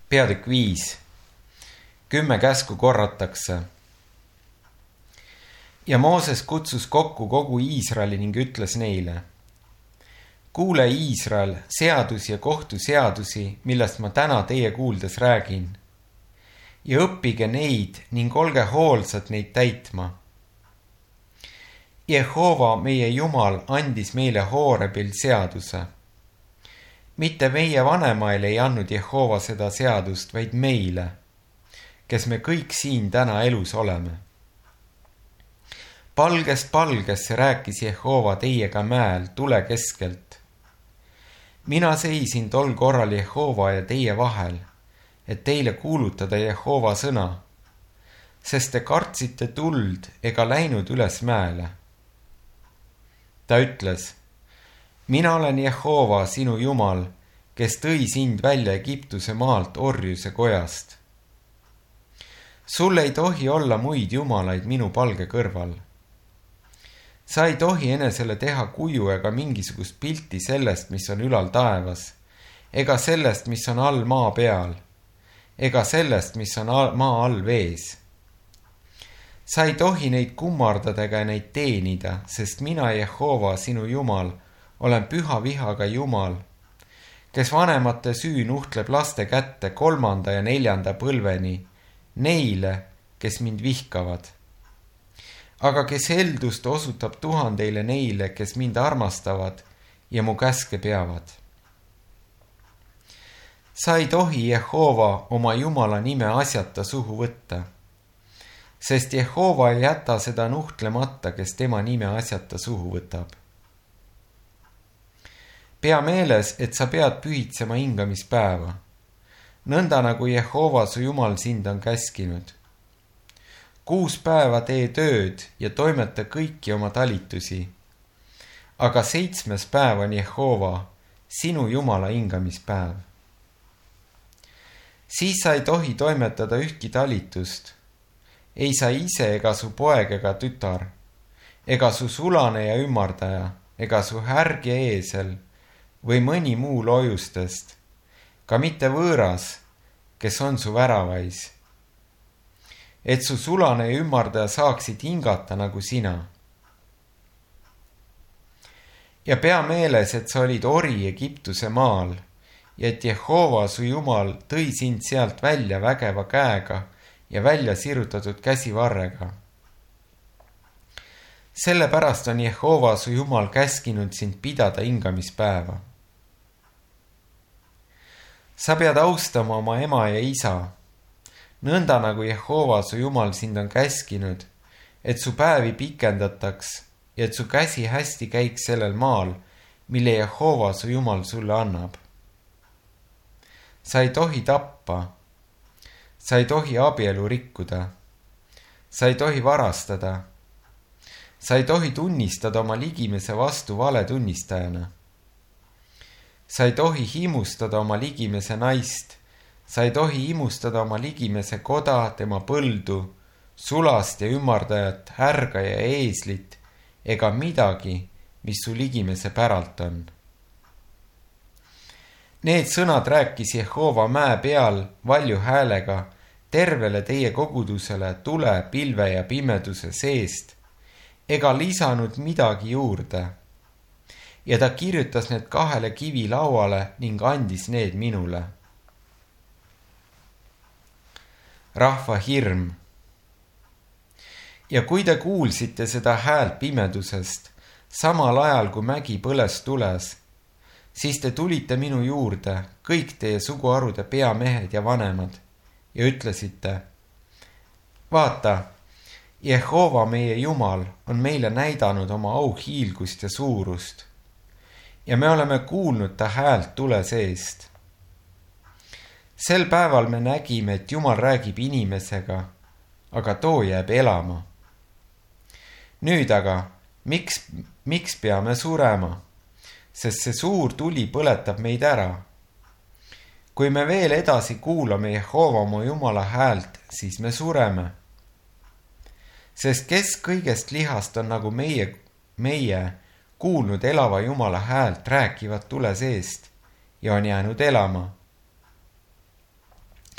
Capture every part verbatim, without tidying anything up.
Peatükk viis. Kümme käsku korratakse. Ja Mooses kutsus kokku kogu Iisraeli ning ütles neile: kuule, Iisrael, seadusi ja kohtuseadusi, millest ma täna teie kuuldes räägin. Ja õppige neid ning olge hoolsad neid täitma. Jehova, meie Jumal, andis meile Hoorebil seaduse. Mitte meie vanemail ei andnud Jehova seda seadust, vaid meile, kes me kõik siin täna elus oleme. Palgest palgesse rääkis Jehova teiega mäel tule keskelt. Mina seisin tol korral Jehova ja teie vahel, et teile kuulutada Jehova sõna, sest te kartsite tuld ega läinud üles mäele. Ta ütles: mina olen Jehova, sinu Jumal, kes tõi sind välja Egiptuse maalt orjuse kojast. Sul ei tohi olla muid jumalaid minu palge kõrval. Sa ei tohi enesele teha kuju ega mingisugust pilti sellest, mis on ülal taevas, ega sellest, mis on all maa peal, ega sellest, mis on maa all vees. Sa ei tohi neid kummardada ega neid teenida, sest mina, Jehova, sinu Jumal, olen püha vihaga Jumal, kes vanemate süü nuhtleb laste kätte kolmanda ja neljanda põlveni, neile, kes mind vihkavad. Aga kes heldust osutab tuhandeile neile, kes mind armastavad ja mu käske peavad. Sa ei tohi Jehova oma Jumala nime asjata suhu võtta, sest Jehova ei jäta seda nuhtlemata, kes tema nime asjata suhu võtab. Pea meeles, et sa pead pühitsema hingamispäeva, nõnda nagu Jehova su Jumal sind on käskinud. Kuus päeva tee tööd ja toimeta kõiki oma talitusi, aga seitsmes päev on Jehova, sinu Jumala hingamispäev. Siis sa ei tohi toimetada ühtki talitust, ei sa ise ega su poeg ega tütar, ega su sulane ja ümmardaja, ega su härg ja eesel või mõni muu loojustest, ka mitte võõras, kes on su väravais, et su sulane ja ümmardaja saaksid hingata nagu sina. Ja pea meeles, et sa olid ori Egiptuse maal ja et Jehova su Jumal tõi sind sealt välja vägeva käega ja välja sirutatud käsivarrega. Sellepärast on Jehova su Jumal käskinud sind pidada hingamispäeva. Sa pead austama oma ema ja isa, nõnda nagu Jehova su Jumal sind on käskinud, et su päevi pikendataks ja et su käsi hästi käiks sellel maal, mille Jehova su Jumal sulle annab. Sa ei tohi tappa, sa ei tohi abielu rikkuda, sa ei tohi varastada, sa ei tohi tunnistada oma ligimese vastu valetunnistajana. Sa ei tohi himustada oma ligimese naist, sa ei tohi himustada oma ligimese koda, tema põldu, sulast ja ümardajat, härga ja eeslit ega midagi, mis su ligimese päralt on. Need sõnad rääkis Jehova mäe peal valju häälega tervele teie kogudusele tule, pilve ja pimeduse seest, ega lisanud midagi juurde. Ja ta kirjutas need kahele kivi lauale ning andis need minule. Rahva hirm. Ja kui te kuulsite seda häält pimedusest, samal ajal kui mägi põles tules, siis te tulite minu juurde, kõik teie suguharude peamehed ja vanemad, ja ütlesite: vaata, Jehova meie Jumal on meile näidanud oma auhiilgust ja suurust, ja me oleme kuulnud ta häält tule seest. Sel päeval me nägime, et Jumal räägib inimesega, aga too jääb elama. Nüüd aga, miks, miks peame surema? Sest see suur tuli põletab meid ära. Kui me veel edasi kuulame Jehova oma Jumala häält, siis me sureme. Sest kes kõigest lihast on nagu meie, meie kuulnud elava Jumala häält rääkivad tule seest ja on jäänud elama.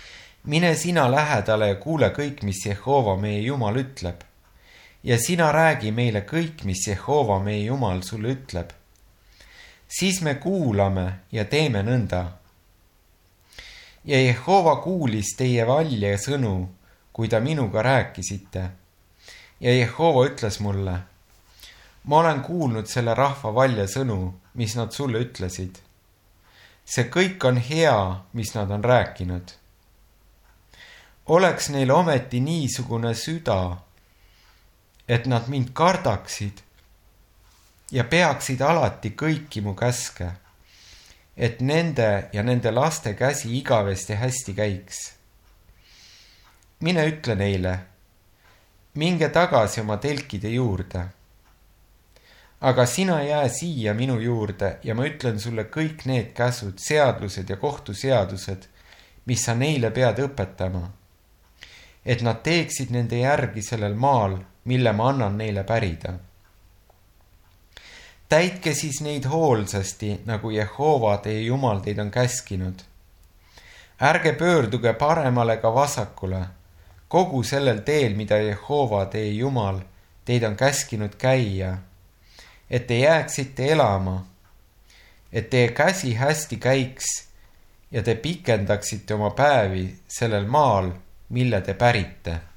mine sina lähedale ja kuule kõik, mis Jehova meie Jumal ütleb. Ja sina räägi meile kõik, mis Jehova meie Jumal sulle ütleb. Siis me kuulame ja teeme nõnda. Ja Jehova kuulis teie valje sõnu, kui ta minuga rääkisite. Ja Jehova ütles mulle, ma olen kuulnud selle rahva valje sõnu, mis nad sulle ütlesid. See kõik on hea, mis nad on rääkinud. Oleks neil ometi niisugune süda, et nad mind kardaksid ja peaksid alati kõiki mu käske, et nende ja nende laste käsi igavesti hästi käiks. Mine ütle neile, minge tagasi oma telkide juurde. Aga sina jää siia minu juurde ja ma ütlen sulle kõik need käsud, seadused ja kohtuseadused, mis sa neile pead õpetama, et nad teeksid nende järgi sellel maal, mille ma annan neile pärida. Täitke siis neid hoolsasti, nagu Jehova teie Jumal teid on käskinud. Ärge pöörduge paremale ka vasakule, kogu sellel teel, mida Jehova teie Jumal teid on käskinud käia, et te jääksite elama, et teie käsi hästi käiks ja te pikendaksite oma päevi sellel maal, mille te pärite.